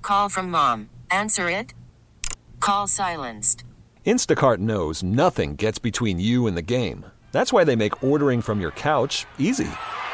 Call from mom. Answer it. Call silenced. Instacart knows nothing gets between you and the game. That's why they make ordering from your couch easy.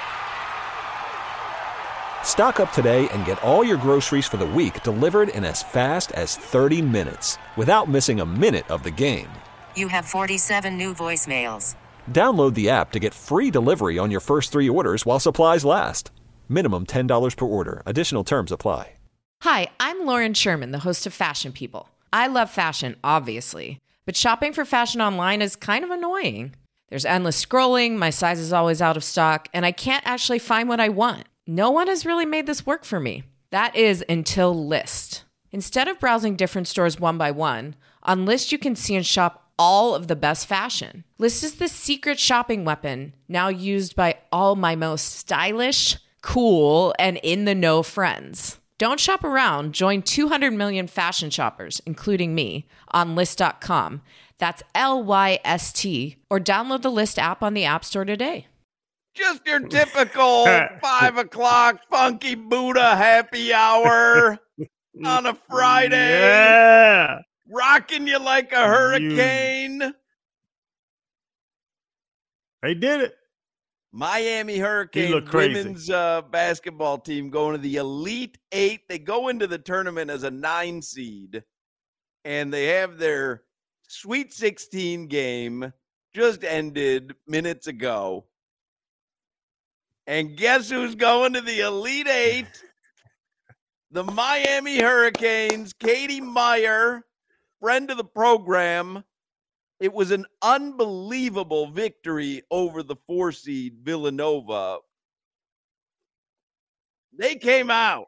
Stock up today and get all your groceries for the week delivered in as fast as 30 minutes without missing a minute of the game. You have 47 new voicemails. Download the app to get free delivery on your first 3 orders while supplies last. Minimum $10 per order. Additional terms apply. Hi, I'm Lauren Sherman, the host of Fashion People. I love fashion, obviously, but shopping for fashion online is kind of annoying. There's endless scrolling, my size is always out of stock, and I can't actually find what I want. No one has really made this work for me. That is until Lyst. Instead of browsing different stores one by one, on Lyst you can see and shop all of the best fashion. Lyst is the secret shopping weapon now used by all my most stylish, cool, and in-the-know friends. Don't shop around. Join 200 million fashion shoppers, including me, on Lyst.com. That's Lyst, or download the Lyst app on the App Store today. Just your typical 5 o'clock Funky Buddha happy hour on a Friday. Yeah. Rocking you like a hurricane. They did it. Miami Hurricanes women's basketball team going to the Elite Eight. They go into the tournament as a 9 seed, and they have their Sweet 16 game just ended minutes ago. And guess who's going to the Elite Eight? The Miami Hurricanes. Katie Meyer, friend of the program. It was an unbelievable victory over the 4 seed Villanova. They came out.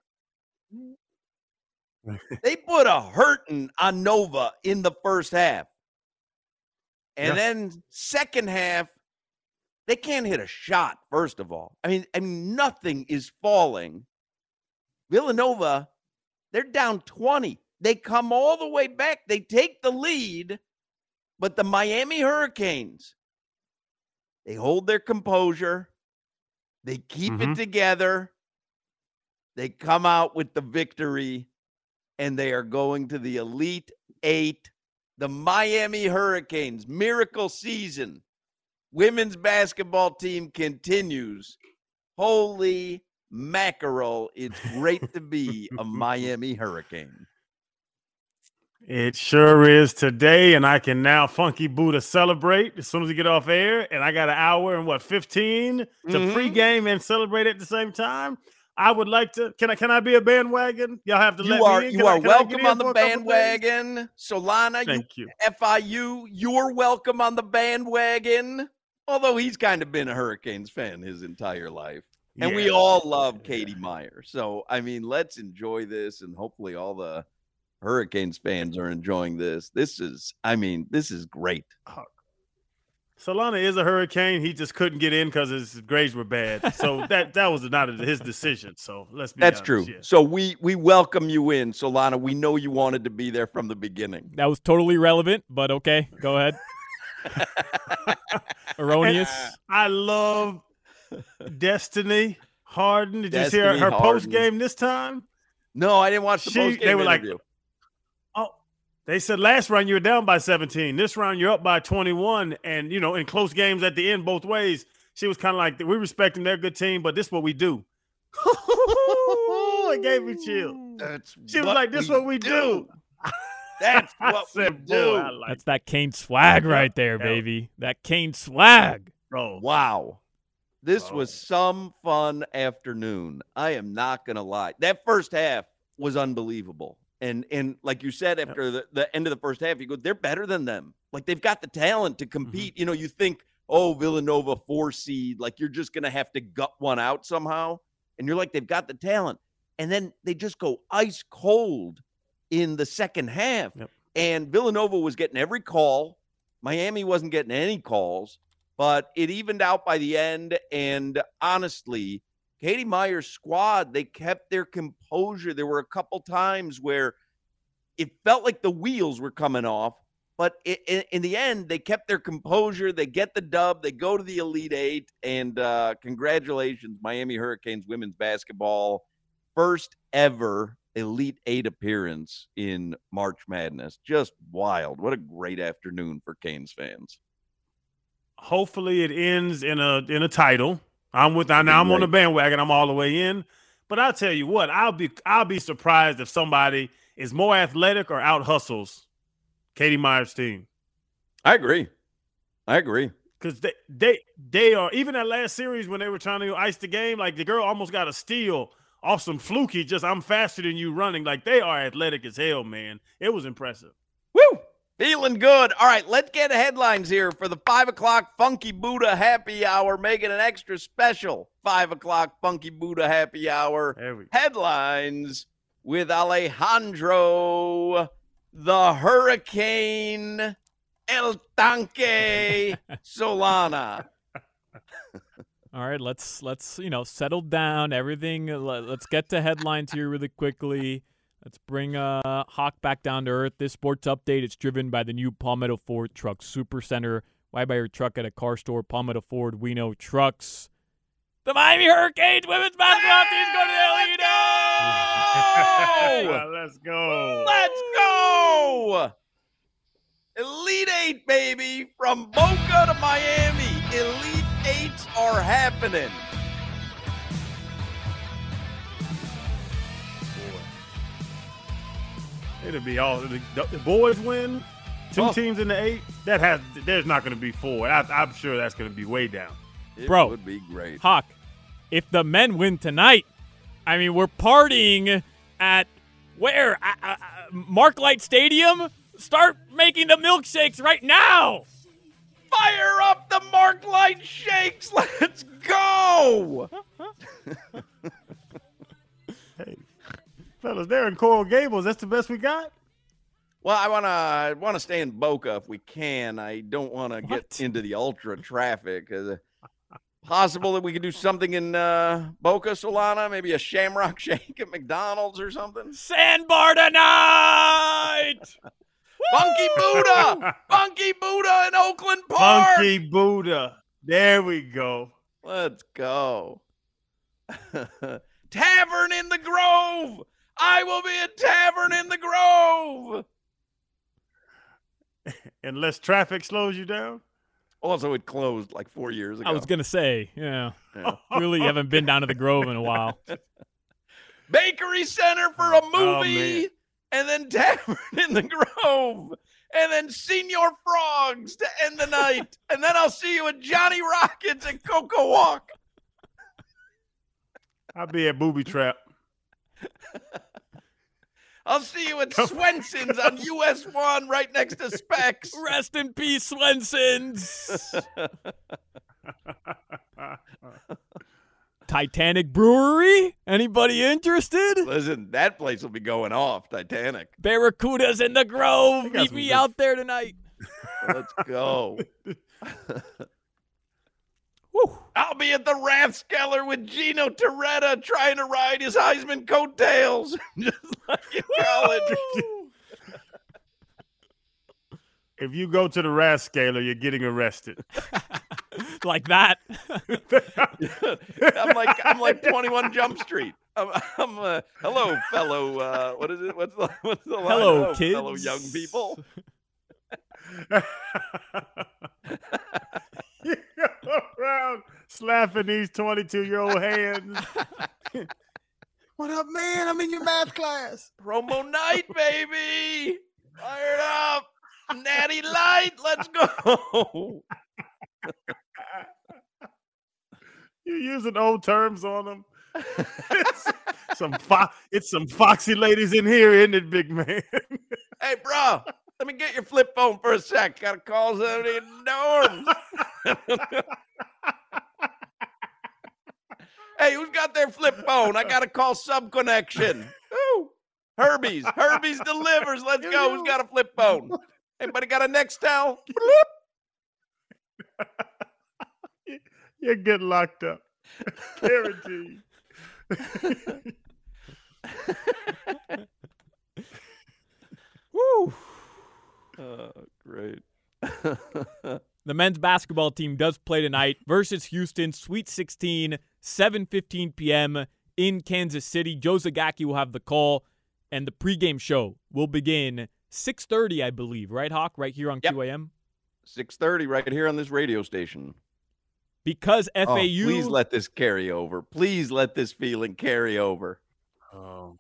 They put a hurting on Nova in the first half. And then second half, they can't hit a shot, first of all. I mean, nothing is falling. Villanova, they're down 20. They come all the way back. They take the lead. But the Miami Hurricanes, they hold their composure. They keep it together. They come out with the victory, and they are going to the Elite Eight. The Miami Hurricanes, miracle season. Women's basketball team continues. Holy mackerel. It's great to be a Miami Hurricane. It sure is today, and I can now Funky Buddha celebrate as soon as we get off air. And I got an hour and 15 to pregame and celebrate at the same time. I would like to. Can I be a bandwagon? Y'all have to let me in. You are welcome on the bandwagon. Solana, thank you. FIU, you're welcome on the bandwagon. Although he's kind of been a Hurricanes fan his entire life. And we all love Katie Meyer. So, I mean, let's enjoy this, and hopefully all the Hurricanes fans are enjoying this. This is great. Solana is a Hurricane. He just couldn't get in because his grades were bad. So that was not his decision. So let's be honest. True. Yeah. So we welcome you in, Solana. We know you wanted to be there from the beginning. That was totally relevant, but okay, go ahead. Erroneous. I love Destiny Harden. Did you see her Harden. post game this time? No, I didn't watch the post game. They were interview. like, they said last round you were down by 17. This round you're up by 21. And, in close games at the end both ways, she was kind of like, we respect them. They're a good team, but this is what we do. It gave me chills. She was like, this is what we do. That's what we do. That's that Kane swag right there, baby. That Kane swag. Bro. Wow. This was some fun afternoon. I am not going to lie. That first half was unbelievable. And like you said, after the end of the first half, you go, they're better than them. Like, they've got the talent to compete. You think, Villanova 4 seed, like you're just going to have to gut one out somehow. And you're like, they've got the talent. And then they just go ice cold in the second half. Yep. And Villanova was getting every call. Miami wasn't getting any calls, but it evened out by the end. And honestly, Katie Meyer's squad, they kept their composure. There were a couple times where it felt like the wheels were coming off, but in the end, they kept their composure. They get the dub. They go to the Elite Eight, and congratulations, Miami Hurricanes women's basketball. First ever Elite Eight appearance in March Madness. Just wild. What a great afternoon for Canes fans. Hopefully it ends in a title. I'm on the bandwagon. I'm all the way in. But I'll tell you what, I'll be surprised if somebody is more athletic or out hustles Katie Meyer's team. I agree. Because they are, even that last series when they were trying to ice the game, like the girl almost got a steal off some fluky, just I'm faster than you running. Like they are athletic as hell, man. It was impressive. Woo! Feeling good. All right, let's get headlines here for the 5 o'clock Funky Buddha Happy Hour, making an extra special 5 o'clock Funky Buddha Happy Hour. Headlines with Alejandro, the Hurricane El Tanque Solana. All right, let's settle down. Everything. Let's get to headlines here really quickly. Let's bring Hawk back down to earth. This sports update is driven by the new Palmetto Ford Truck Super Center. Why buy your truck at a car store? Palmetto Ford, we know trucks. The Miami Hurricanes women's basketball team's going to the Elite Eight. Let's go! Elite Eight, baby, from Boca to Miami. Elite Eights are happening. It'll be all the boys win. Two teams in the 8. There's not going to be 4. I'm sure that's going to be way down. It Bro, would be great. Hawk, if the men win tonight, I mean, we're partying at where? Marklight Stadium? Start making the milkshakes right now. Fire up the Marklight shakes. Let's go. Hey, fellas, they're in Coral Gables. That's the best we got? Well, I want to stay in Boca if we can. I don't want to get into the ultra traffic. Possible that we could do something in Boca, Solana, maybe a Shamrock Shake at McDonald's or something. Sandbar tonight. Funky Buddha! Funky Buddha in Oakland Park! Funky Buddha. There we go. Let's go. Tavern in the Grove! I will be a tavern in the Grove! Unless traffic slows you down? Also, it closed like 4 years ago. I was going to say, yeah. Really haven't been down to the Grove in a while. Bakery Center for a movie! And then Tavern in the Grove. And then Senior Frogs to end the night. And then I'll see you at Johnny Rockets at Cocoa Walk. I'll be at Booby Trap. I'll see you at Swenson's on US 1 right next to Specs. Rest in peace, Swenson's. Titanic Brewery? Anybody interested? Listen, that place will be going off, Titanic. Barracudas in the Grove. Meet me out there tonight. Let's go. Woo. I'll be at the Rathskeller with Gino Torretta trying to ride his Heisman coattails. Just like in college. If you go to the Rathskeller, you're getting arrested. Like that. I'm like 21 Jump Street. I'm hello, fellow. What is it? What's the line? Hello, kids. Fellow young people. You go around slapping these 22-year-old hands. What up, man? I'm in your math class. Promo night, baby. Fired up. Natty Light. Let's go. You're using old terms on them. It's some foxy ladies in here, isn't it, big man? Hey, bro, let me get your flip phone for a sec. Got to call somebody in the dorms. Hey, who's got their flip phone? I got to call Subconnection. Ooh, Herbie's delivers. Let's go. Who's got a flip phone? Anybody got a Nextel? You're getting locked up. Guaranteed. Woo. Great. The men's basketball team does play tonight versus Houston, Sweet 16, 7:15 p.m. in Kansas City. Joe Zagacki will have the call. and the pregame show will begin 6:30, I believe. Right, Hawk? Right here on Yep. QAM? 6:30 right here on this radio station. Because Oh, FAU... please let this carry over. Please let this feeling carry over. Oh,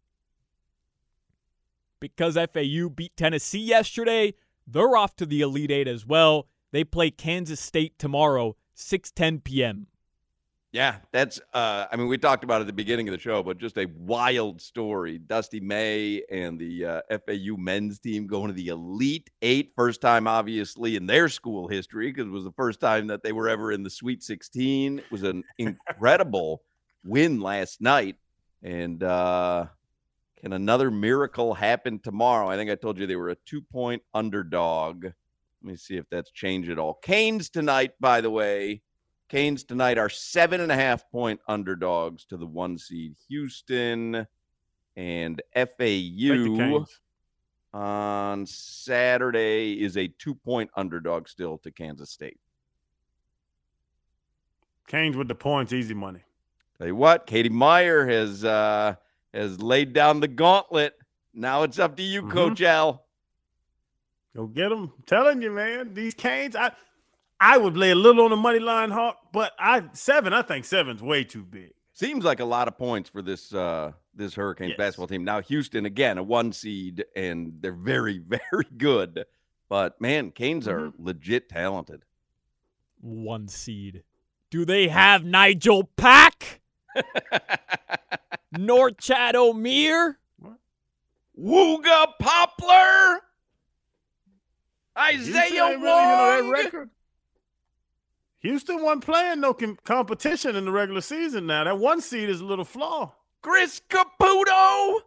Because FAU beat Tennessee yesterday, they're off to the Elite Eight as well. They play Kansas State tomorrow, 6:10 p.m. Yeah, that's we talked about it at the beginning of the show, but just a wild story. Dusty May and the FAU men's team going to the Elite Eight. First time, obviously, in their school history, because it was the first time that they were ever in the Sweet 16. It was an incredible win last night. And can another miracle happen tomorrow? I think I told you they were a 2-point underdog. Let me see if that's changed at all. Canes tonight, by the way. Canes tonight are 7.5-point underdogs to the 1 seed Houston, and take the FAU Canes. on Saturday is a 2-point underdog still to Kansas State. Canes with the points, easy money. Tell you what, Katie Meyer has laid down the gauntlet. Now it's up to you, Coach L. Go get them. I'm telling you, man. These Canes, I would lay a little on the money line, Hawk, but I think 7's way too big. Seems like a lot of points for this Hurricanes Yes. basketball team. Now Houston again, a 1 seed, and they're very, very good. But man, Canes are legit talented. 1 seed. Do they have Nigel Pack? Nor Chad O'Meara? Wooga Poplar, Houston Isaiah ain't really, that Wong. record. Houston wasn't playing no competition in the regular season now. That 1 seed is a little flaw. Chris Caputo.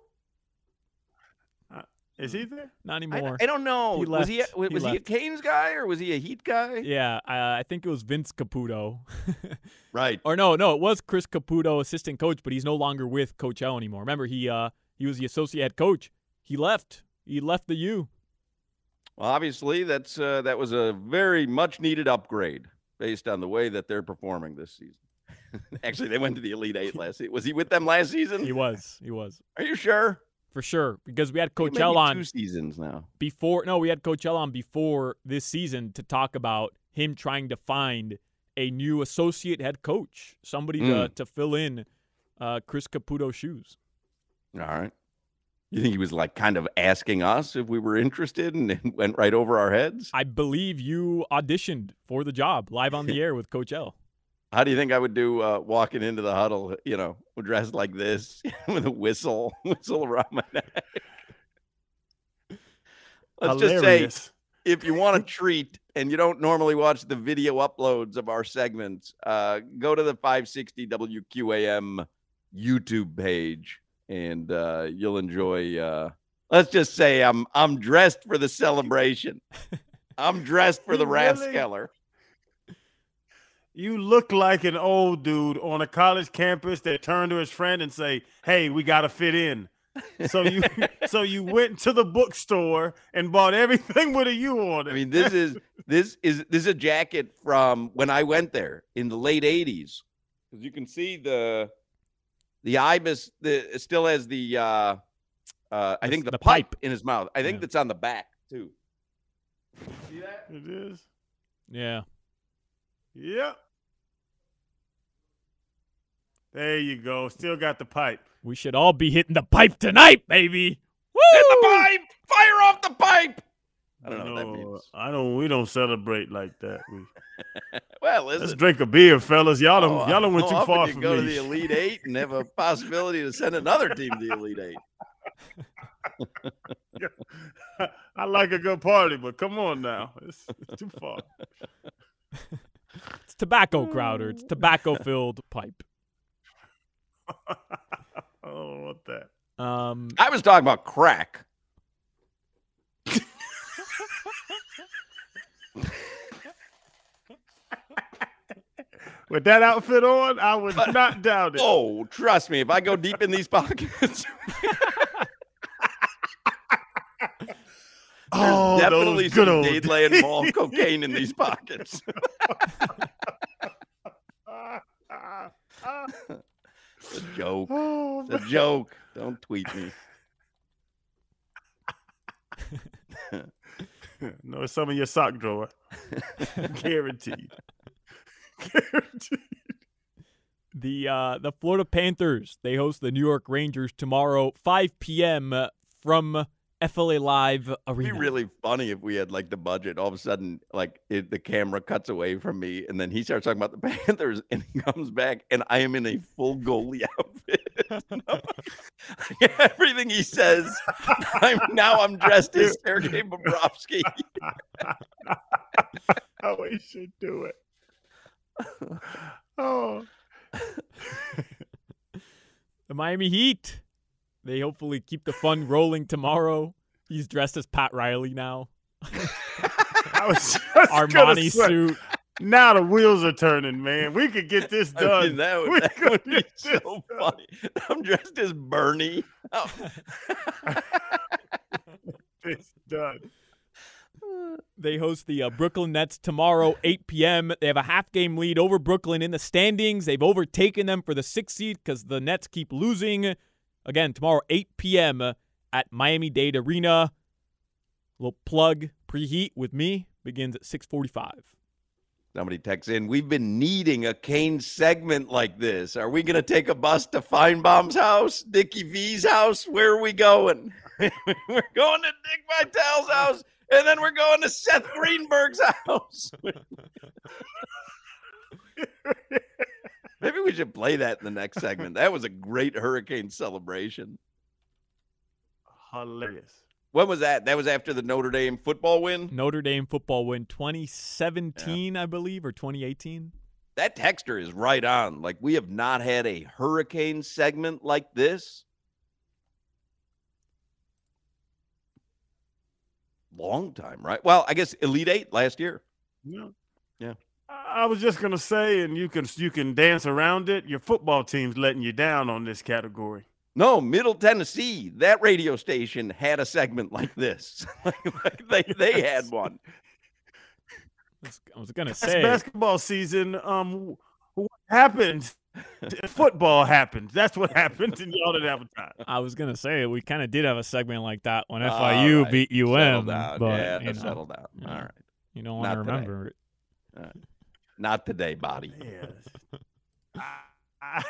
Is he there? Not anymore. I don't know. He Was he left. was he a left. Canes guy or was he a Heat guy? Yeah, I think it was Vince Caputo. Right. Or no, it was Chris Caputo, assistant coach, but he's no longer with Coach L anymore. Remember, he was the associate head coach. He left. He left the U. Well, obviously, that was a very much needed upgrade based on the way that they're performing this season. Actually, they went to the Elite Eight last season. Was he with them last season? He was. Are you sure? For sure, because we had Coach Maybe L on 2 seasons now. before. No, we had Coach L on before this season to talk about him trying to find a new associate head coach, somebody to fill in Chris Caputo's shoes. All right. You think he was like kind of asking us if we were interested and it went right over our heads? I believe you auditioned for the job live on the air with Coach L. How do you think I would do walking into the huddle, dressed like this with a whistle around my neck? Let's just say, if you want a treat and you don't normally watch the video uploads of our segments, go to the 560 WQAM YouTube page and you'll enjoy. Let's just say I'm dressed for the celebration. I'm dressed for the Rathskeller. You look like an old dude on a college campus that turned to his friend and say, "Hey, we got to fit in." So you went to the bookstore and bought everything with a U on it. I mean, this is a jacket from when I went there in the late 80s. Because you can see the ibis it still has the I think the pipe in his mouth. I think that's on the back too. See that? It is. Yeah. Yep. There you go. Still got the pipe. We should all be hitting the pipe tonight, baby. Woo! Hit the pipe! Fire off the pipe! I don't know what that means. We don't celebrate like that. Well, listen. Let's drink a beer, fellas. Y'all don't went too how far often from you go me. to the Elite Eight and have a possibility to send another team to the Elite Eight. I like a good party, but come on now. It's too far. It's tobacco, Crowder. It's tobacco-filled pipe. I don't want that. I was talking about crack. With that outfit on, I would not doubt it. Oh, trust me, if I go deep in these pockets, there's definitely some Dadeland Mall cocaine in these pockets. It's a joke. Oh, It's a joke. Don't tweet me. No, it's some in your sock drawer. Guaranteed. Guaranteed. The Florida Panthers, they host the New York Rangers tomorrow, 5 p.m. from FLA Live Arena. It'd be really funny if we had like the budget. All of a sudden, like the camera cuts away from me, and then he starts talking about the Panthers, and he comes back, and I am in a full goalie outfit. Everything he says, I'm dressed as Sergei Bobrovsky. How we should do it. Oh. The Miami Heat, they hopefully keep the fun rolling tomorrow. He's dressed as Pat Riley now. I was just Armani suit. Now the wheels are turning, man. We could get this done. I mean, that would be so funny. I'm dressed as Bernie. Oh. It's done. They host the Brooklyn Nets tomorrow, 8 p.m. They have a half-game lead over Brooklyn in the standings. They've overtaken them for the 6th seed because the Nets keep losing. Again, tomorrow, 8 p.m. at Miami-Dade Arena. A little plug, preheat with me begins at 6:45. Somebody texts in, we've been needing a Kane segment like this. Are we going to take a bus to Feinbaum's house, Dickie V's house? Where are we going? We're going to Dick Vitale's house. And then we're going to Seth Greenberg's house. Maybe we should play that in the next segment. That was a great Hurricane celebration. Hilarious. When was that? That was after the Notre Dame football win? Notre Dame football win 2017, I believe, or 2018. That texter is right on. Like, we have not had a Hurricane segment like this. Long time, right? Well, I guess Elite Eight last year. Yeah. I was just gonna say, and you can dance around it. Your football team's letting you down on this category. No, Middle Tennessee, that radio station had a segment like this. they had one. I was gonna say basketball season. What happened? Football happened. That's what happened, and y'all didn't have a time. I was gonna say we kind of did have a segment like that when FIU beat UM. But yeah, settle down. Yeah. All right, you don't want to remember it. Not today, body. Yes.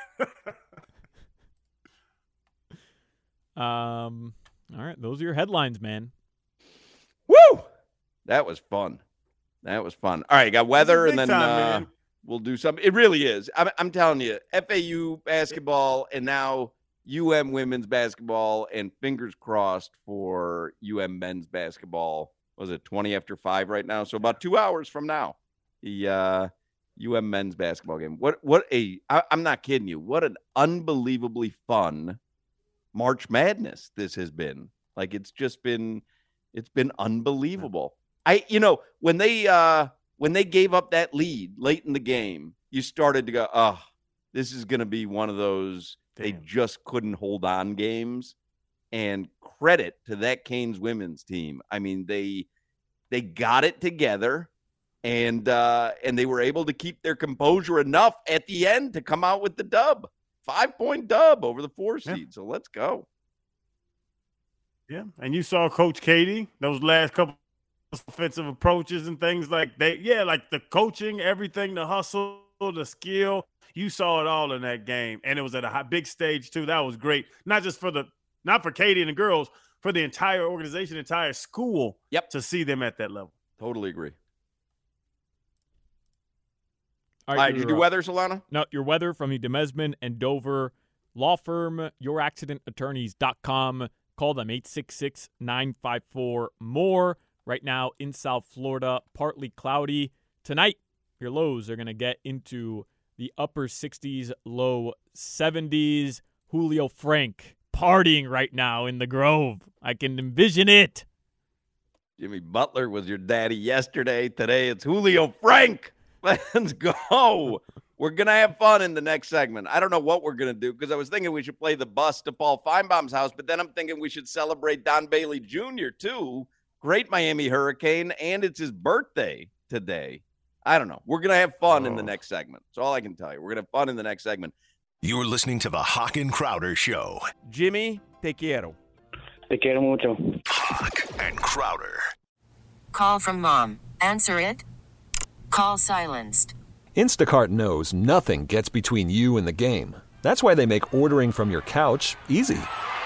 All right, those are your headlines, man. Woo! That was fun. All right, got weather, and then we'll do something. It really is. I'm telling you, FAU basketball, and now UM women's basketball, and fingers crossed for UM men's basketball. Was it 20 after 5 right now? So about 2 hours from now, the UM men's basketball game. I'm not kidding you. What an unbelievably fun March Madness this has been. Like, it's been unbelievable. When they gave up that lead late in the game, you started to go, oh, this is going to be one of those they just couldn't hold on games. And credit to that Canes women's team. I mean, they got it together, and they were able to keep their composure enough at the end to come out with the dub. 5-point dub over the 4 seed. Yeah. So let's go. Yeah, and you saw Coach Katie, those last couple offensive approaches and things like that. Yeah, like the coaching, everything, the hustle, the skill. You saw it all in that game, and it was at a big stage too. That was great. Not for Katie and the girls, for the entire organization, entire school. Yep. To see them at that level. Totally agree. All right, did you do weather, Solana? No, your weather from the Demesman and Dover law firm, youraccidentattorneys.com. Call them 866-954-MORE. Right now in South Florida, partly cloudy. Tonight, your lows are going to get into the upper 60s, low 70s. Julio Frank partying right now in the Grove. I can envision it. Jimmy Butler was your daddy yesterday. Today it's Julio Frank. Let's go. We're going to have fun in the next segment. I don't know what we're going to do because I was thinking we should play the bus to Paul Feinbaum's house, but then I'm thinking we should celebrate Don Bailey Jr. too. Great Miami Hurricane, and it's his birthday today. I don't know. We're going to have fun in the next segment. That's all I can tell you. We're going to have fun in the next segment. You're listening to the Hawk and Crowder Show. Jimmy, te quiero. Te quiero mucho. Hawk and Crowder. Call from mom. Answer it. Call silenced. Instacart knows nothing gets between you and the game. That's why they make ordering from your couch easy.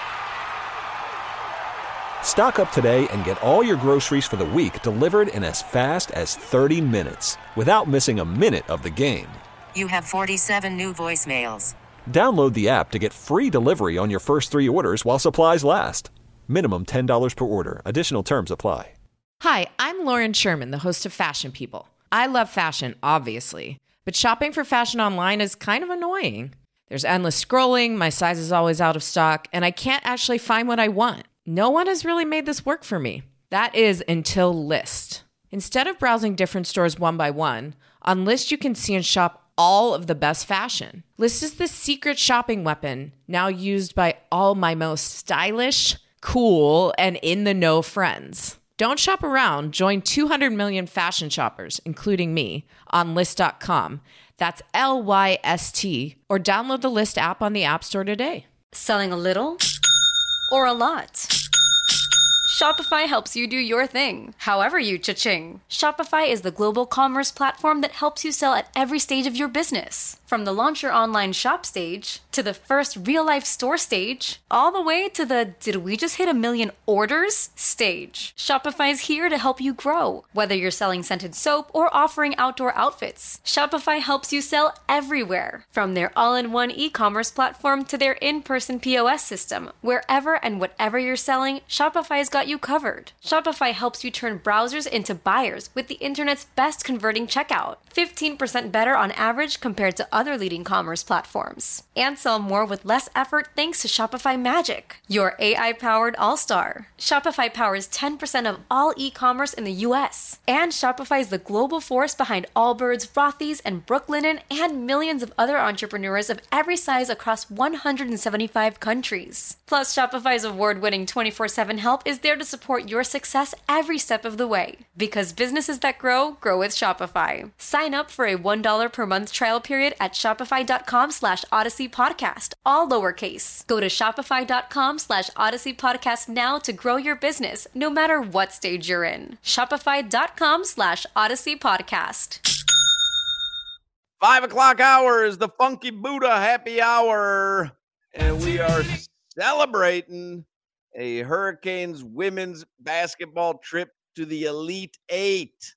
Stock up today and get all your groceries for the week delivered in as fast as 30 minutes without missing a minute of the game. You have 47 new voicemails. Download the app to get free delivery on your first 3 orders while supplies last. Minimum $10 per order. Additional terms apply. Hi, I'm Lauren Sherman, the host of Fashion People. I love fashion, obviously, but shopping for fashion online is kind of annoying. There's endless scrolling, my size is always out of stock, and I can't actually find what I want. No one has really made this work for me. That is until Lyst. Instead of browsing different stores one by one, on Lyst you can see and shop all of the best fashion. Lyst is the secret shopping weapon now used by all my most stylish, cool, and in-the-know friends. Don't shop around. Join 200 million fashion shoppers, including me, on Lyst.com. That's Lyst, or download the Lyst app on the App Store today. Selling a little or a lot? Shopify helps you do your thing, however you cha-ching. Shopify is the global commerce platform that helps you sell at every stage of your business. From the launch your online shop stage, to the first real-life store stage, all the way to the did we just hit 1 million orders stage. Shopify's here to help you grow. Whether you're selling scented soap or offering outdoor outfits, Shopify helps you sell everywhere. From their all-in-one e-commerce platform to their in-person POS system, wherever and whatever you're selling, Shopify's got you covered. Shopify helps you turn browsers into buyers with the internet's best converting checkout. 15% better on average compared to other leading commerce platforms. And sell more with less effort thanks to Shopify Magic, your AI-powered all-star. Shopify powers 10% of all e-commerce in the US. And Shopify is the global force behind Allbirds, Rothy's, and Brooklinen, and millions of other entrepreneurs of every size across 175 countries. Plus, Shopify's award-winning 24/7 help is there to support your success every step of the way. Because businesses that grow, grow with Shopify. Sign up for a $1 per month trial period at shopify.com/Odyssey Podcast, all lowercase. Go to shopify.com/Odyssey Podcast now to grow your business, no matter what stage you're in. Shopify.com/Odyssey Podcast. 5 o'clock hour is the Funky Buddha happy hour, and we are celebrating a Hurricanes women's basketball trip to the Elite Eight.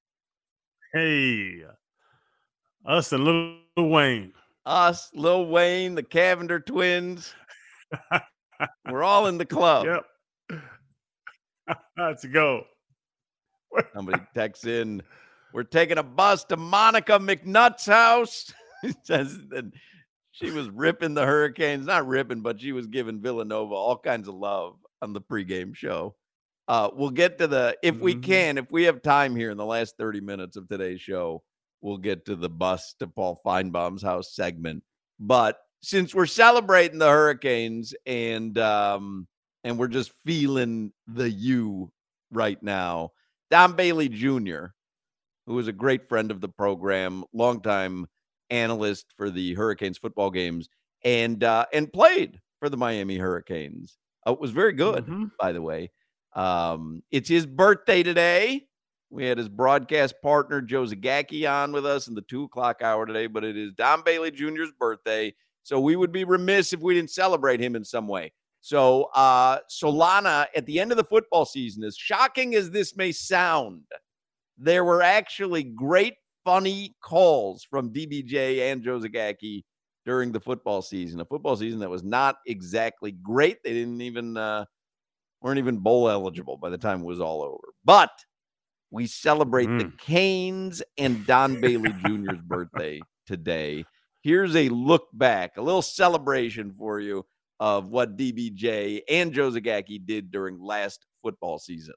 Hey, us and Lil Wayne. Us, Lil Wayne, the Cavender twins. We're all in the club. Yep. Let's go. Somebody texts in, we're taking a bus to Monica McNutt's house. Says that she was ripping the Hurricanes. Not ripping, but she was giving Villanova all kinds of love on the pregame show. We'll get to the, if we can, if we have time here in the last 30 minutes of today's show, we'll get to the bus to Paul Feinbaum's house segment. But since we're celebrating the Hurricanes and we're just feeling the U right now, Don Bailey Jr., who is a great friend of the program, longtime analyst for the Hurricanes football games, and played for the Miami Hurricanes. It was very good, by the way. It's his birthday today. We had his broadcast partner, Joe Zagacki, on with us in the 2 o'clock hour today, but it is Don Bailey Jr.'s birthday, so we would be remiss if we didn't celebrate him in some way. So Solana, at the end of the football season, as shocking as this may sound, there were actually great, funny calls from DBJ and Joe Zagacki during the football season, a football season that was not exactly great. They didn't even weren't even bowl eligible by the time it was all over. But we celebrate the Canes and Don Bailey Jr.'s birthday today. Here's a look back, a little celebration for you of what DBJ and Joe Zagacki did during last football season.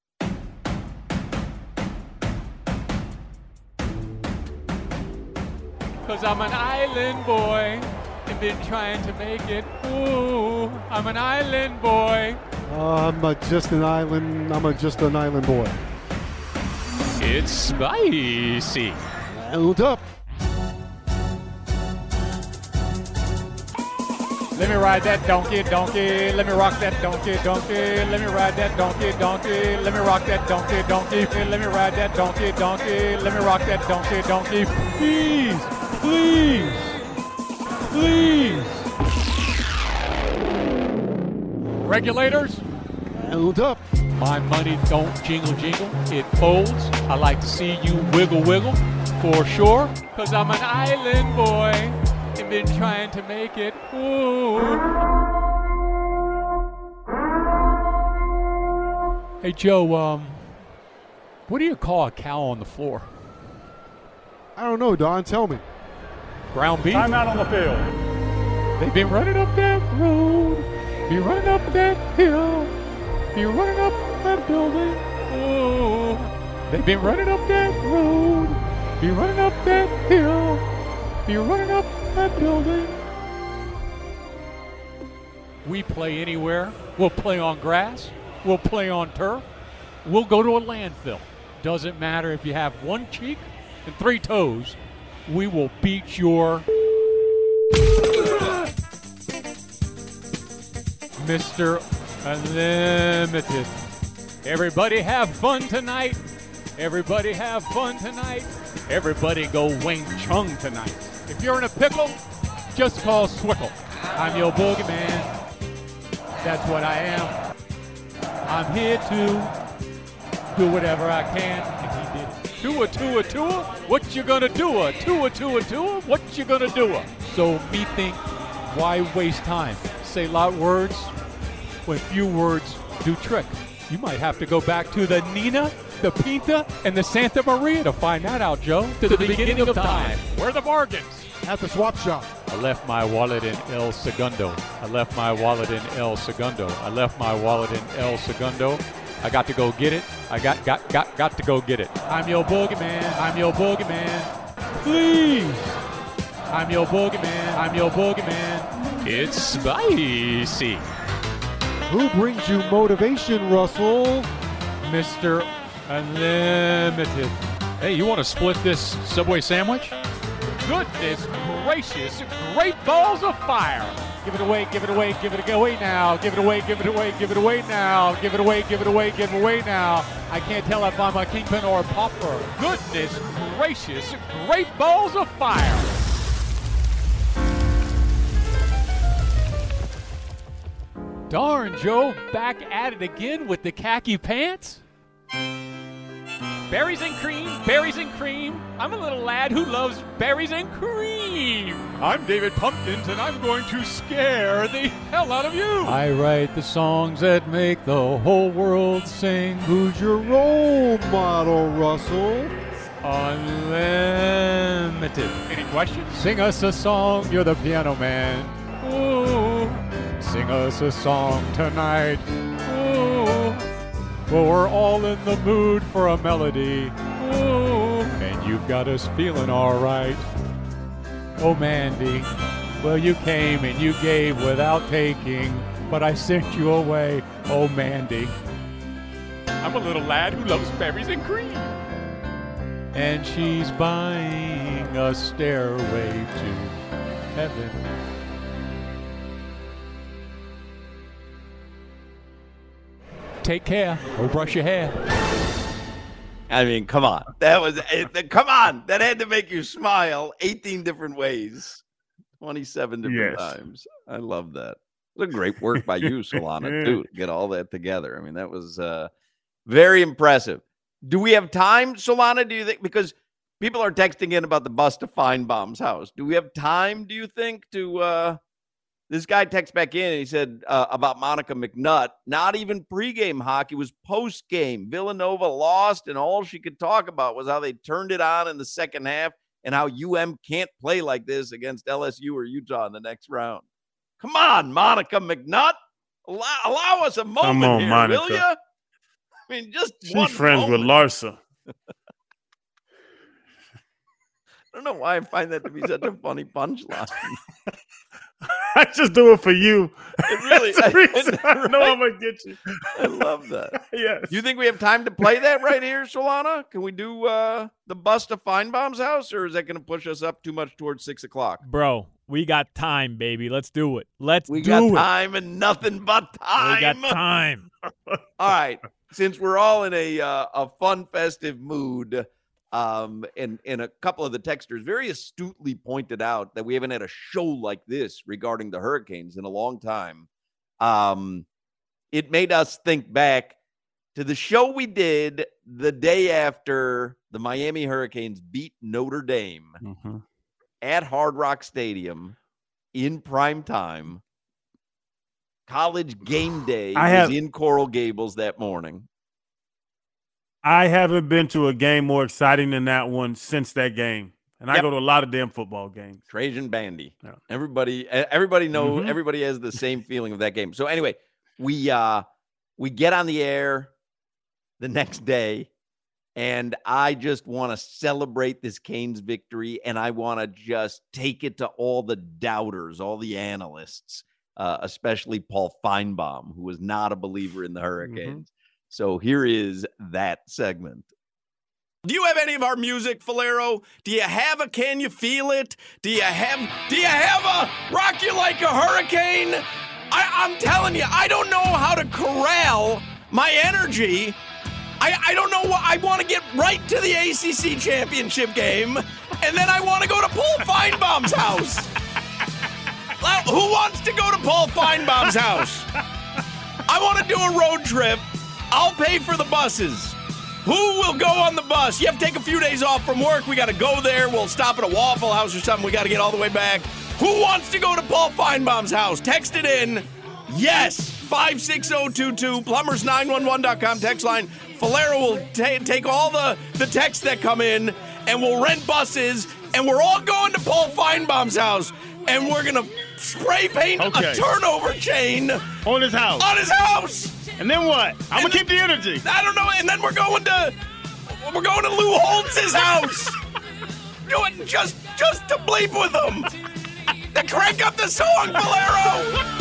Cause I'm an island boy and been trying to make it. Ooh, I'm an island boy. I'm just an island boy. It's spicy. Hold up. Let me ride that donkey, donkey. Let me rock that donkey, donkey. Let me ride that donkey, donkey. Let me rock that donkey, donkey. Let me ride that donkey, donkey. Let me rock that donkey, donkey. Please, please, please. Regulators, Hold up. my money don't jingle jingle, it folds. I like to see you wiggle wiggle, for sure. Cause I'm an island boy and been trying to make it. Ooh. Hey Joe, what do you call a cow on the floor? I don't know, Don. Tell me. Ground beef? I'm out on the field. They've been running up that road, be running up that hill, be running up that building. Oh, they've been running up that road, be running up that hill, be running up that building. We play anywhere. We'll play on grass. We'll play on turf. We'll go to a landfill. Doesn't matter if you have one cheek and three toes. We will beat your Mr. Unlimited. Everybody have fun tonight. Everybody have fun tonight. Everybody go Wing Chun tonight. If you're in a pickle, just call Swickle. I'm your boogeyman. That's what I am. I'm here to do whatever I can. And he did it. Tua. What you gonna do? Tua. What you gonna do? So me think, why waste time? Say loud words when few words do trick. You might have to go back to the Nina, the Pinta, and the Santa Maria to find that out, Joe. To the beginning of time. Where are the bargains? At the swap shop. I left my wallet in El Segundo. I left my wallet in El Segundo. I left my wallet in El Segundo. I got to go get it. I got to go get it. I'm your boogeyman. I'm your boogeyman. Please. I'm your boogeyman. I'm your boogeyman. It's spicy. Who brings you motivation, Russell? Mr. Unlimited. Hey, you want to split this Subway sandwich? Goodness gracious, great balls of fire. Give it away, give it away, give it away now. Give it away, give it away, give it away now. Give it away, give it away, give it away now. I can't tell if I'm a kingpin or a pauper. Goodness gracious, great balls of fire. Darn, Joe, back at it again with the khaki pants. Berries and cream, berries and cream. I'm a little lad who loves berries and cream. I'm David Pumpkins, and I'm going to scare the hell out of you. I write the songs that make the whole world sing. Who's your role model, Russell? Unlimited. Any questions? Sing us a song, you're the piano man. Ooh. Sing us a song tonight. Ooh. Well, we're all in the mood for a melody. Ooh. And you've got us feeling all right. Oh, Mandy, well, you came and you gave without taking, but I sent you away. Oh, Mandy. I'm a little lad who loves berries and cream. And she's buying a stairway to heaven. Take care. Go brush your hair. I mean, come on. Come on. That had to make you smile 18 different ways, 27 different times. I love that. It was a great work by you, Solana, too, to get all that together. I mean, that was very impressive. Do we have time, Solana, do you think? Because people are texting in about the bus to Feinbaum's house. Do we have time, do you think, to this guy texts back in and he said about Monica McNutt, not even pregame hockey, was postgame. Villanova lost, and all she could talk about was how they turned it on in the second half and how UM can't play like this against LSU or Utah in the next round. Come on, Monica McNutt. Allow us a moment here, Monica. Will you? I mean, just she's friends moment. With Larsa. I don't know why I find that to be such a funny punchline. I just do it for you. It really, I know I'm gonna get you. I love that. Yes. You think we have time to play that right here, Solana? Can we do the bus to Feinbaum's house, or is that going to push us up too much towards 6 o'clock? Bro, We got time, baby. Let's do it. We got time and nothing but time. We got time. All right. Since we're all in a fun, festive mood, and a couple of the texters very astutely pointed out that we haven't had a show like this regarding the Hurricanes in a long time. It made us think back to the show we did the day after the Miami Hurricanes beat Notre Dame at Hard Rock Stadium in prime time. College game day was in Coral Gables that morning. I haven't been to a game more exciting than that one since that game. And I go to a lot of damn football games. Trajan Bandy. Yeah. Everybody knows, everybody has the same feeling of that game. So anyway, we get on the air the next day, and I just want to celebrate this Canes victory, and I want to just take it to all the doubters, all the analysts, especially Paul Feinbaum, who was not a believer in the Hurricanes. So here is that segment. Do you have any of our music, Falero? Do you have a Can You Feel It? Do you have a Rock You Like a Hurricane? I'm telling you, I don't know how to corral my energy. I don't know what I want to get right to the ACC championship game, and then I want to go to Paul Feinbaum's house. Who wants to go to Paul Feinbaum's house? I want to do a road trip. I'll pay for the buses. Who will go on the bus? You have to take a few days off from work. We got to go there. We'll stop at a Waffle House or something. We got to get all the way back. Who wants to go to Paul Feinbaum's house? Text it in. Yes. 56022. Plumbers911.com text line. Falero will take all the texts that come in, and we'll rent buses, and we're all going to Paul Feinbaum's house, and we're going to spray paint a turnover chain. On his house. On his house. And then what? I'm going to keep the energy. I don't know. And then we're going to Lou Holtz's house. Do it just to bleep with him. To crank up the song, Valero.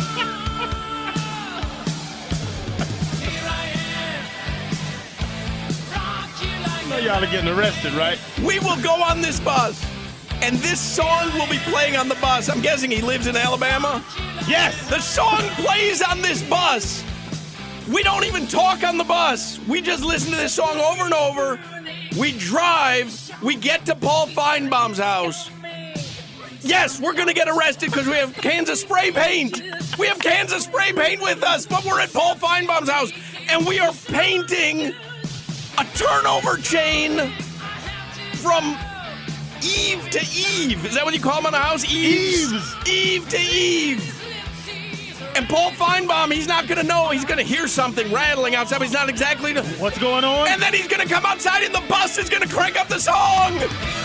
I know y'all are getting arrested, right? We will go on this bus, and this song will be playing on the bus. I'm guessing he lives in Alabama. Yes. The song plays on this bus. We don't even talk on the bus. We just listen to this song over and over. We drive. We get to Paul Feinbaum's house. Yes, we're going to get arrested because we have cans of spray paint. We have cans of spray paint with us, but we're at Paul Feinbaum's house, and we are painting a turnover chain from Eve to Eve. Is that what you call them on the house? Eves. Eve to Eve. And Paul Feinbaum, he's not going to know. He's going to hear something rattling outside, but he's not exactly... What's going on? And then he's going to come outside, and the bus is going to crank up the song.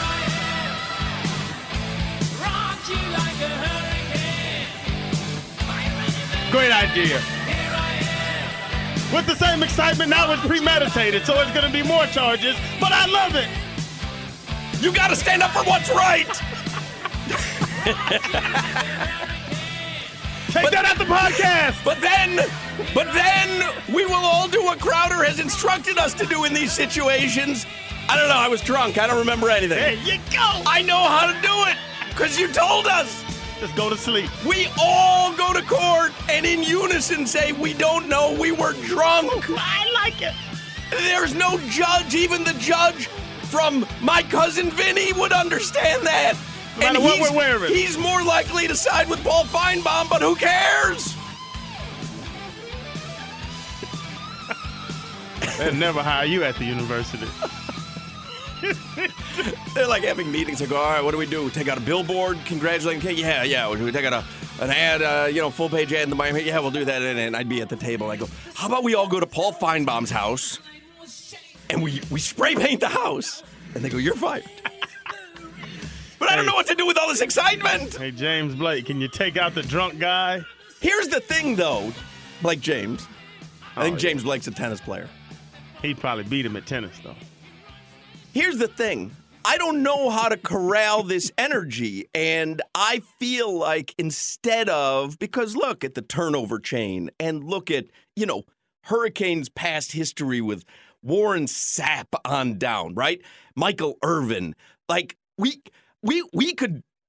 Great idea. With the same excitement, now it's premeditated, so it's going to be more charges, but I love it. You got to stand up for what's right. Take that at the podcast. But then we will all do what Crowder has instructed us to do in these situations. I don't know. I was drunk. I don't remember anything. There you go. I know how to do it because you told us. Just go to sleep. We all go to court and in unison say we don't know, we were drunk. I like it. There's no judge. Even the judge from My Cousin Vinny would understand that. No matter what we're wearing. He's more likely to side with Paul Feinbaum, but who cares? They'll never hire you at the university. They're like having meetings. They go, all right, what do we do? Take out a billboard, congratulating. Yeah. We take out an ad, full page ad in the Miami. Yeah, we'll do that. And I'd be at the table. I go, how about we all go to Paul Feinbaum's house and we spray paint the house? And they go, you're fired. But I don't know what to do with all this excitement. Hey, James Blake, can you take out the drunk guy? Here's the thing, though, Blake James. I think James Blake's a tennis player. He'd probably beat him at tennis, though. Here's the thing. I don't know how to corral this energy, and I feel like instead of, because look at the turnover chain and look at, Hurricanes' past history with Warren Sapp on down, right? Michael Irvin. Like, we could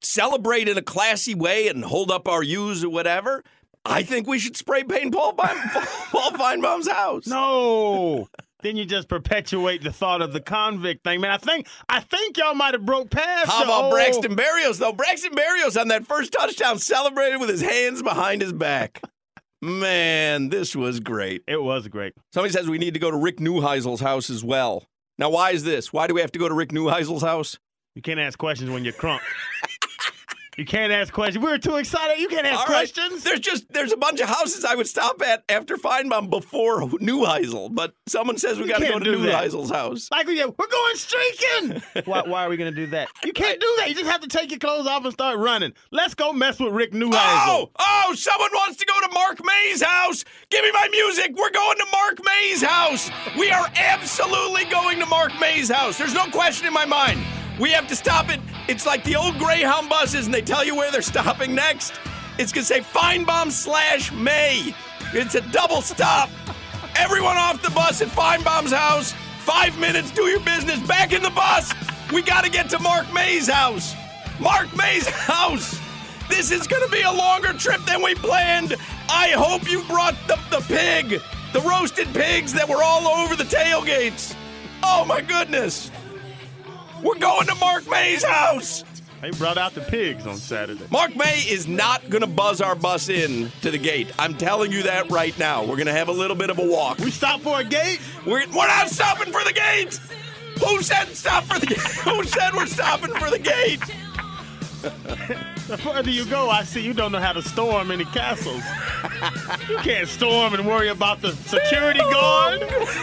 celebrate in a classy way and hold up our U's or whatever, I think we should spray paint Paul Feinbaum's house. No. Then you just perpetuate the thought of the convict thing, man. I think y'all might have broke past. How about Braxton Berrios, though? Braxton Berrios on that first touchdown celebrated with his hands behind his back. Man, this was great. It was great. Somebody says we need to go to Rick Neuheisel's house as well. Now, why is this? Why do we have to go to Rick Neuheisel's house? You can't ask questions when you're crunk. You can't ask questions. We're too excited. You can't ask questions. There's a bunch of houses I would stop at after Feinbaum before Neuheisel, but someone says we got to go to Neuheisel's house. Like we're going streaking. Why are we going to do that? You can't do that. You just have to take your clothes off and start running. Let's go mess with Rick Neuheisel. Oh, someone wants to go to Mark May's house. Give me my music. We're going to Mark May's house. We are absolutely going to Mark May's house. There's no question in my mind. We have to stop it. It's like the old Greyhound buses, and they tell you where they're stopping next. It's going to say Feinbaum/May. It's a double stop. Everyone off the bus at Feinbaum's house. 5 minutes, do your business. Back in the bus. We got to get to Mark May's house. Mark May's house. This is going to be a longer trip than we planned. I hope you brought the pig, the roasted pigs that were all over the tailgates. Oh, my goodness. We're going to Mark May's house. They brought out the pigs on Saturday. Mark May is not going to buzz our bus in to the gate. I'm telling you that right now. We're going to have a little bit of a walk. We stop for a gate? We're not stopping for the gate. Who said stop for the gate? Who said we're stopping for the gate? The further you go, I see you don't know how to storm any castles. You can't storm and worry about the security guard.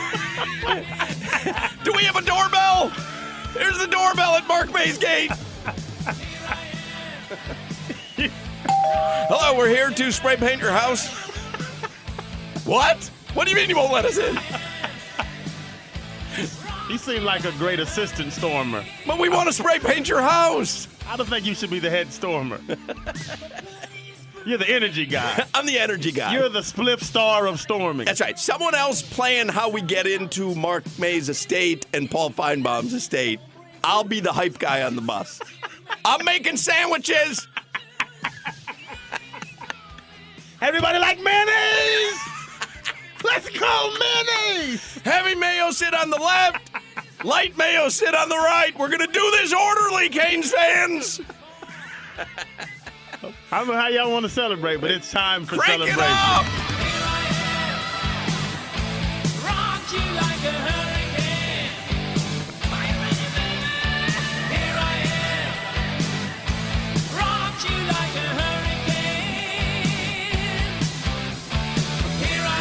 Do we have a doorbell? There's the doorbell at Mark May's gate. Hello, we're here to spray paint your house. What? What do you mean you won't let us in? You seem like a great assistant stormer. But we want to spray paint your house. I don't think you should be the head stormer. You're the energy guy. I'm the energy guy. You're the spliff star of storming. That's right. Someone else plan how we get into Mark May's estate and Paul Feinbaum's estate. I'll be the hype guy on the bus. I'm making sandwiches. Everybody like mayonnaise? Let's go mayonnaise. Heavy mayo sit on the left. Light mayo sit on the right. We're going to do this orderly, Canes fans. I don't know how y'all want to celebrate, but it's time for Crank celebration. It up. Rock you like a hurricane. Are you ready, baby? Here I am. Rock you like a hurricane. Here I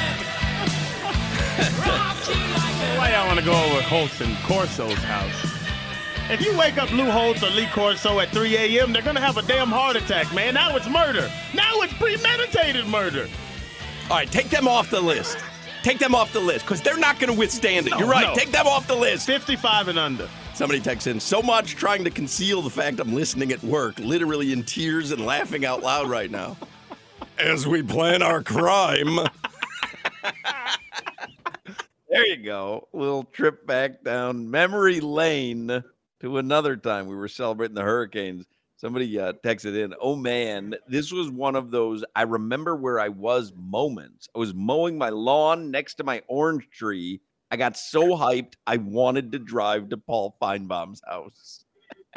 am. Rock you like a Why y'all want to go over Holtz and Corso's house? If you wake up Lou Holtz or Lee Corso at 3 a.m., they're going to have a damn heart attack, man. Now it's murder. Now it's premeditated murder. All right, take them off the list. Take them off the list, because they're not going to withstand it. No, You're right. no. Take them off the list. 55 and under. Somebody texts in, so much trying to conceal the fact I'm listening at work, literally in tears and laughing out loud right now. As we plan our crime. There you go. Little trip back down memory lane to another time we were celebrating the Hurricanes. Somebody texted in, oh man, this was one of those I remember where I was moments. I was mowing my lawn next to my orange tree. I got so hyped, I wanted to drive to Paul Feinbaum's house.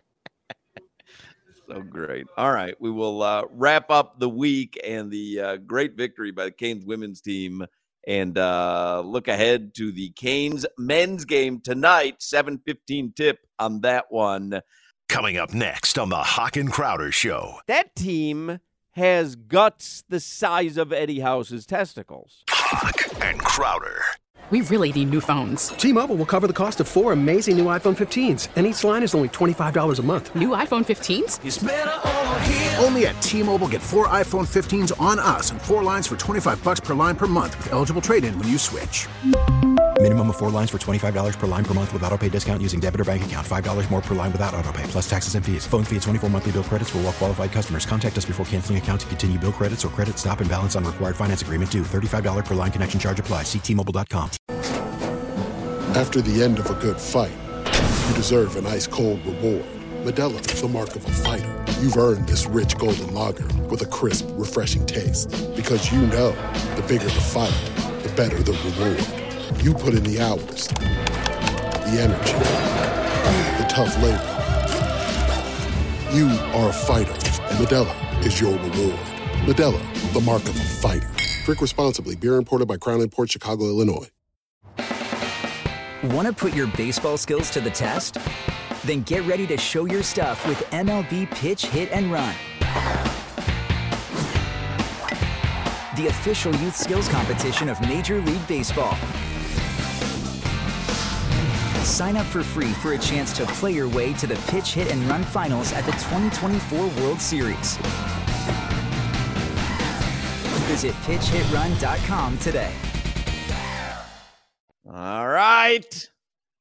So great. All right, we will wrap up the week and the great victory by the Canes women's team and look ahead to the Canes men's game tonight, 7:15 tip on that one. Coming up next on the Hawk and Crowder Show. That team has guts the size of Eddie House's testicles. Hawk and Crowder. We really need new phones. T-Mobile will cover the cost of 4 amazing new iPhone 15s, and each line is only $25 a month. New iPhone 15s? It's better over here. Only at T-Mobile, get 4 iPhone 15s on us and 4 lines for $25 per line per month with eligible trade-in when you switch. Minimum of 4 lines for $25 per line per month with autopay discount using debit or bank account. $5 more per line without autopay, plus taxes and fees. Phone fee at 24 monthly bill credits for well-qualified customers. Contact us before canceling account to continue bill credits or credit stop and balance on required finance agreement due. $35 per line connection charge applies. See T-Mobile.com. After the end of a good fight, you deserve an ice-cold reward. Modelo is the mark of a fighter. You've earned this rich golden lager with a crisp, refreshing taste. Because you know, the bigger the fight, the better the reward. You put in the hours, the energy, the tough labor. You are a fighter, and Modelo is your reward. Modelo, the mark of a fighter. Drink responsibly. Beer imported by Crown Imports, Chicago, Illinois. Want to put your baseball skills to the test? Then get ready to show your stuff with MLB Pitch, Hit, and Run. The official youth skills competition of Major League Baseball. Sign up for free for a chance to play your way to the Pitch, Hit, and Run finals at the 2024 World Series. Visit pitchhitrun.com today. All right.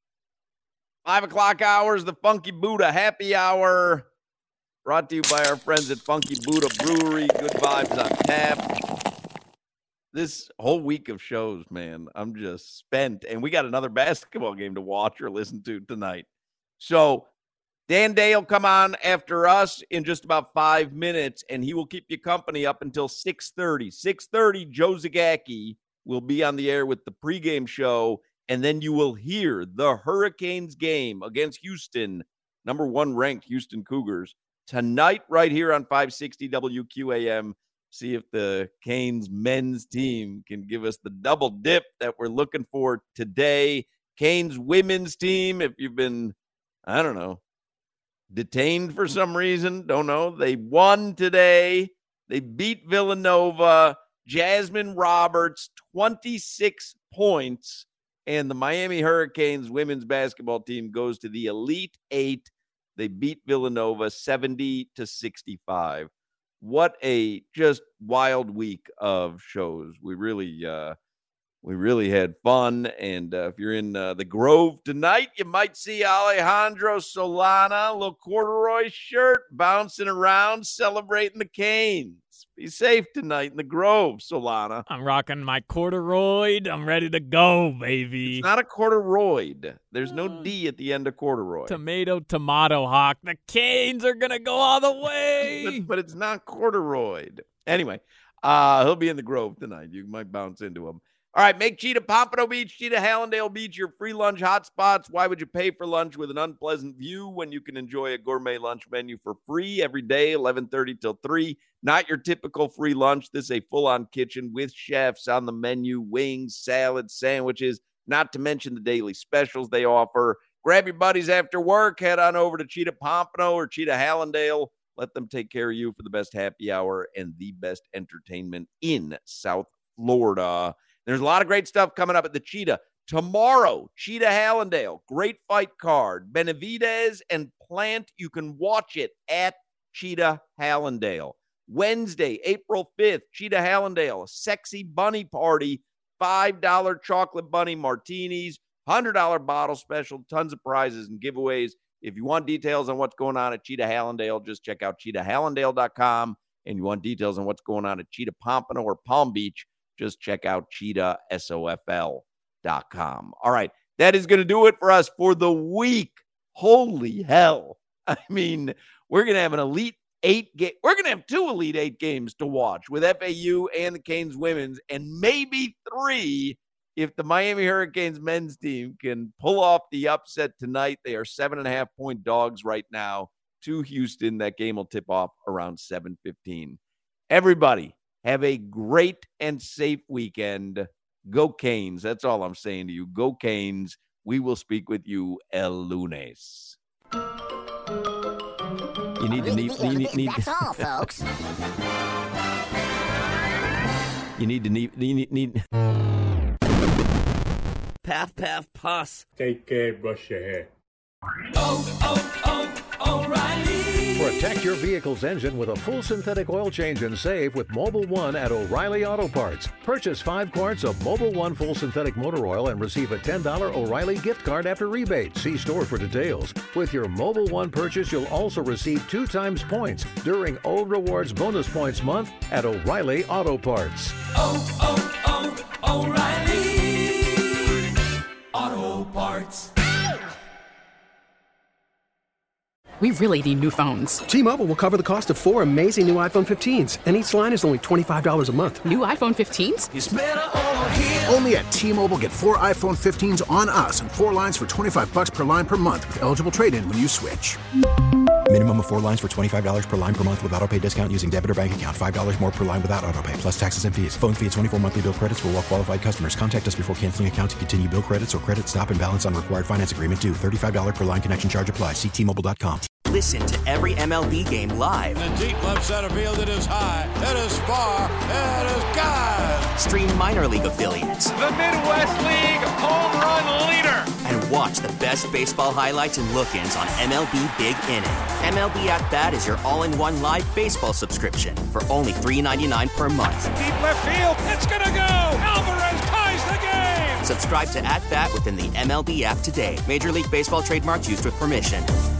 5 o'clock hours, the Funky Buddha Happy Hour. Brought to you by our friends at Funky Buddha Brewery. Good vibes on tap. This whole week of shows, man, I'm just spent. And we got another basketball game to watch or listen to tonight. So Dan Day will come on after us in just about 5 minutes, and he will keep you company up until 6:30. 6:30, Joe Zagacki will be on the air with the pregame show, and then you will hear the Hurricanes game against Houston, number 1 ranked Houston Cougars, tonight right here on 560 WQAM. See if the Canes men's team can give us the double dip that we're looking for today. Canes women's team, if you've been, I don't know, detained for some reason, don't know. They won today. They beat Villanova. Jasmine Roberts, 26 points. And the Miami Hurricanes women's basketball team goes to the Elite Eight. They beat Villanova 70-65. What a just wild week of shows. We really had fun. And if you're in the Grove tonight, you might see Alejandro Solana, a little corduroy shirt, bouncing around, celebrating the Canes. Be safe tonight in the Grove, Solana. I'm rocking my corduroy. I'm ready to go, baby. It's not a corduroy. There's no D at the end of corduroy. Tomato, Hawk. The Canes are going to go all the way. but it's not corduroy. Anyway, he'll be in the Grove tonight. You might bounce into him. All right, make Cheetah Pompano Beach, Cheetah Hallandale Beach your free lunch hotspots. Why would you pay for lunch with an unpleasant view when you can enjoy a gourmet lunch menu for free every day, 11:30 till 3? Not your typical free lunch. This is a full-on kitchen with chefs on the menu, wings, salads, sandwiches, not to mention the daily specials they offer. Grab your buddies after work. Head on over to Cheetah Pompano or Cheetah Hallandale. Let them take care of you for the best happy hour and the best entertainment in South Florida. There's a lot of great stuff coming up at the Cheetah. Tomorrow, Cheetah Hallandale, great fight card. Benavidez and Plant, you can watch it at Cheetah Hallandale. Wednesday, April 5th, Cheetah Hallandale, a sexy bunny party, $5 chocolate bunny martinis, $100 bottle special, tons of prizes and giveaways. If you want details on what's going on at Cheetah Hallandale, just check out cheetahhallandale.com. And you want details on what's going on at Cheetah Pompano or Palm Beach, just check out cheetahsofl.com. All right, that is going to do it for us for the week. Holy hell. I mean, we're going to have an Elite 8 game. We're going to have 2 Elite 8 games to watch with FAU and the Canes women's, and maybe 3 if the Miami Hurricanes men's team can pull off the upset tonight. They are 7.5-point dogs right now to Houston. That game will tip off around 7:15. Everybody, have a great and safe weekend. Go Canes. That's all I'm saying to you. Go Canes. We will speak with you el lunes. You need That's all, folks. You need Path, pus. Take care, brush your hair. O'Reilly. Protect your vehicle's engine with a full synthetic oil change and save with Mobil 1 at O'Reilly Auto Parts. Purchase 5 quarts of Mobil 1 full synthetic motor oil and receive a $10 O'Reilly gift card after rebate. See store for details. With your Mobil 1 purchase, you'll also receive 2 times points during Old Rewards Bonus Points Month at O'Reilly Auto Parts. O'Reilly Auto Parts. We really need new phones. T-Mobile will cover the cost of 4 amazing new iPhone 15s, and each line is only $25 a month. New iPhone 15s? It's better over here. Only at T-Mobile, get 4 iPhone 15s on us and 4 lines for $25 per line per month with eligible trade-in when you switch. Minimum of 4 lines for $25 per line per month with autopay discount using debit or bank account. $5 more per line without autopay, plus taxes and fees. Phone fee at 24 monthly bill credits for well-qualified customers. Contact us before canceling account to continue bill credits or credit stop and balance on required finance agreement due. $35 per line connection charge applies. See T-Mobile.com. Listen to every MLB game live. In the deep left center field, it is high, it is far, it is gone. Stream minor league affiliates. The Midwest League home run leader. And watch the best baseball highlights and look-ins on MLB Big Inning. MLB At Bat is your all-in-one live baseball subscription for only $3.99 per month. Deep left field, it's gonna go. Alvarez ties the game. Subscribe to At Bat within the MLB app today. Major League Baseball trademarks used with permission.